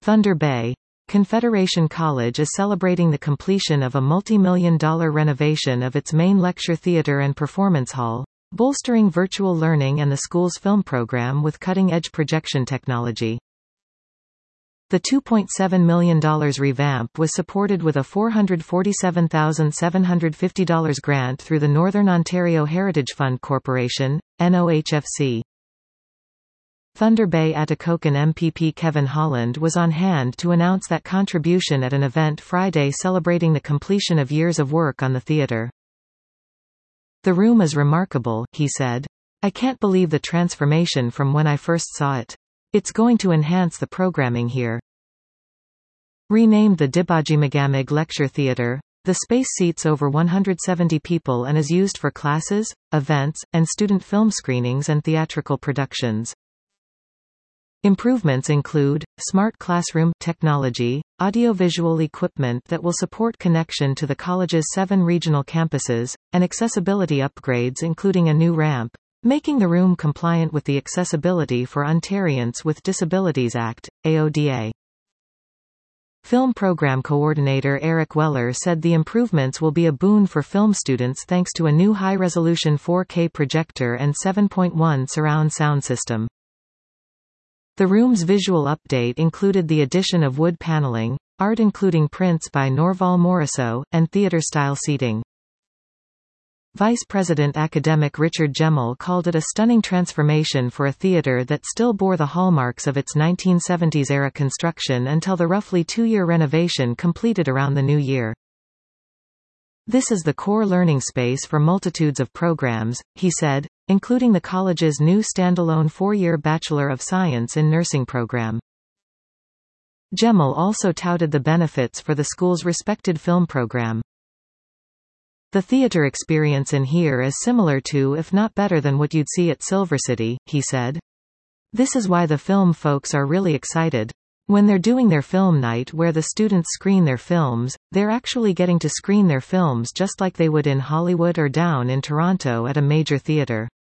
Thunder Bay. Confederation College is celebrating the completion of a multi-million-dollar renovation of its main lecture theater and performance hall, bolstering virtual learning and the school's film program with cutting-edge projection technology. The $2.7 million revamp was supported with a $447,750 grant through the Northern Ontario Heritage Fund Corporation, NOHFC. Thunder Bay Atikokan MPP Kevin Holland was on hand to announce that contribution at an event Friday celebrating the completion of years of work on the theatre. "The room is remarkable," he said. "I can't believe the transformation from when I first saw it. It's going to enhance the programming here." Renamed the Dibajimagamig Lecture Theatre, the space seats over 170 people and is used for classes, events, and student film screenings and theatrical productions. Improvements include smart classroom technology, audiovisual equipment that will support connection to the college's 7 regional campuses, and accessibility upgrades including a new ramp, making the room compliant with the Accessibility for Ontarians with Disabilities Act, AODA. Film Program Coordinator Eric Weller said the improvements will be a boon for film students thanks to a new high-resolution 4K projector and 7.1 surround sound system. The room's visual update included the addition of wood paneling, art including prints by Norval Morrisseau, and theater-style seating. Vice President Academic Richard Gemmell called it a stunning transformation for a theater that still bore the hallmarks of its 1970s-era construction until the roughly 2-year renovation completed around the new year. "This is the core learning space for multitudes of programs," he said, including the college's new standalone 4-year Bachelor of Science in Nursing program. Gemmell also touted the benefits for the school's respected film program. "The theater experience in here is similar to, if not better than what you'd see at Silver City," he said. "This is why the film folks are really excited. When they're doing their film night where the students screen their films, they're actually getting to screen their films just like they would in Hollywood or down in Toronto at a major theater."